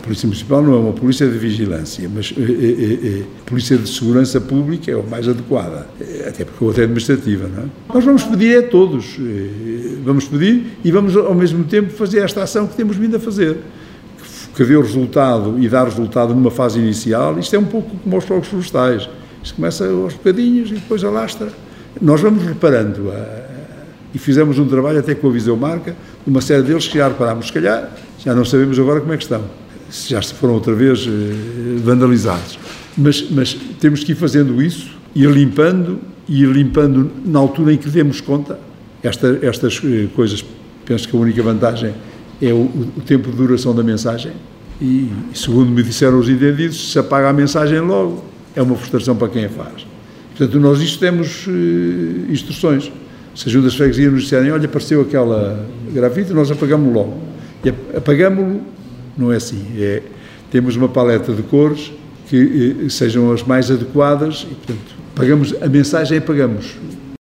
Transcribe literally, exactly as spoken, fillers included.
Polícia Municipal não é uma polícia de vigilância, mas é, é, é, Polícia de Segurança Pública é o mais adequada, até porque a outra é administrativa, não é? Nós vamos pedir a todos, vamos pedir e vamos ao mesmo tempo fazer esta ação que temos vindo a fazer, que deu resultado e dá resultado numa fase inicial. Isto é um pouco como aos fogos florestais, isto começa aos bocadinhos e depois alastra. Nós vamos reparando a, e fizemos um trabalho até com a Viseu Marca, uma série deles que já reparámos, se calhar, já não sabemos agora como é que estão, se já foram outra vez vandalizados, mas, mas temos que ir fazendo isso, ir limpando, e ir limpando na altura em que demos conta. Esta, estas coisas, penso que a única vantagem é o, o tempo de duração da mensagem, e segundo me disseram os entendidos, se apaga a mensagem logo, é uma frustração para quem a faz. Portanto, nós isto temos uh, instruções. Se a Junta de Freguesia nos disserem, olha, apareceu aquela grafite, nós apagamos logo. E apagamos-lo, não é assim. É, temos uma paleta de cores que uh, sejam as mais adequadas e, portanto, apagamos, a mensagem apagamos.